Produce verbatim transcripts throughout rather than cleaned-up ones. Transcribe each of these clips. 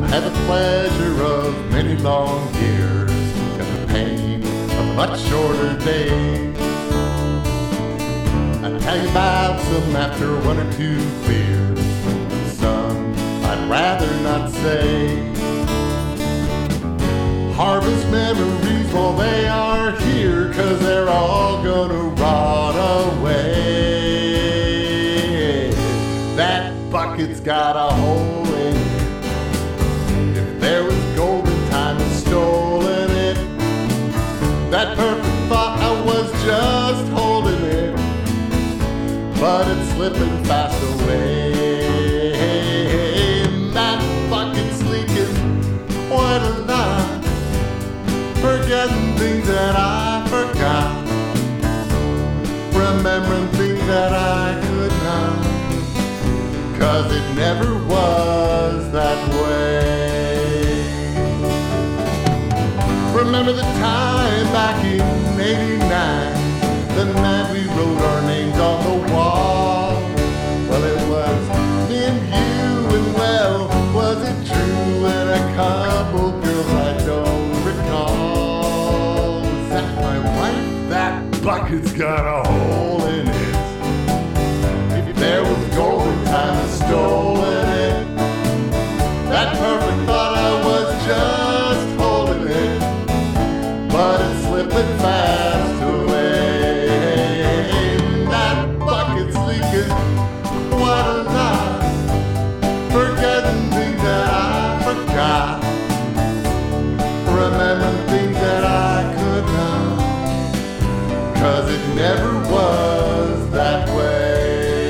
had the pleasure of many long years and the pain of much shorter days. I'd tell you about some after one or two beers, and some I'd rather not say. Harvest memories while they are here, 'cause they're all gonna rot away. That bucket's got a hole in it. If there was golden time and stolen it, that perfect thought I was just holding it, but it's slipping fast away. That bucket's leaking, what a lie. Forgetting things that I forgot, remembering things that I could not, 'cause it never was that way. Remember the time back in eighty-nine, the night we wrote our names on the wall. Well, it was me and you, and well, was it true? And a couple girls I don't recall. Was that my wife? That bucket's got a hole in it. If there was golden time and stolen it, that perfect thought I was just holding it, but it's slipping fast away. That bucket's leaking, what a lie. Forgetting things that I forgot, remembering things that I could not, 'cause it never was that way.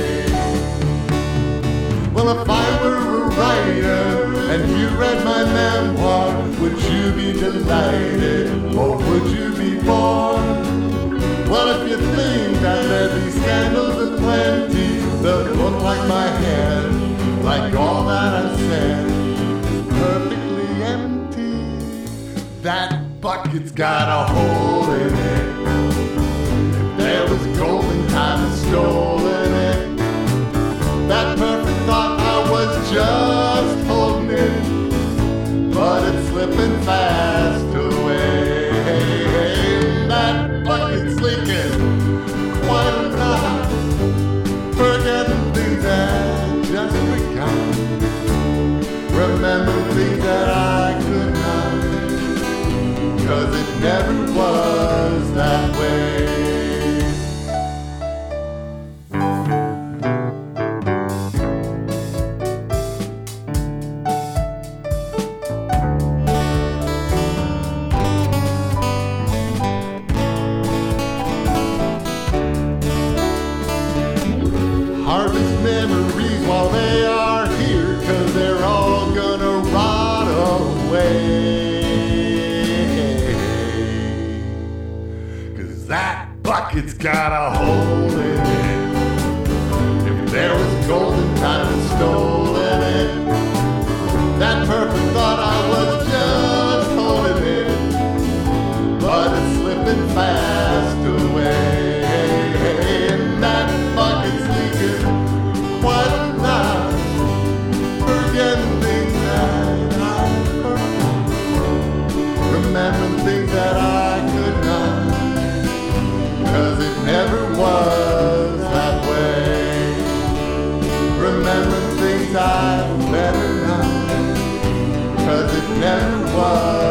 Well, if I were a writer and you read my memoir, would you be delighted or would you be bored? Well, if you think that there'd be scandals aplenty, they'll look like my head, like all that I said is perfectly empty. That bucket's got a hole in it. If there was golden time and stolen it, that perfect thought I was just holding it, but it's slipping fast away. That bucket's leaking, quite a lot. Forgetting things that just forgot, remember things that I could not, 'cause it never was that way. Harvest memories while they are here, 'cause they're all gonna rot away. 'Cause that bucket's got a hole in it. If there was golden time and stolen it, that perfect thought I was just holding it, but it's slipping fast away. And that bucket's leaking, what a lie. Forgetting things that I forgot, remembering things that I could not, 'cause it never was that way. Remembering things I better not, 'cause it never was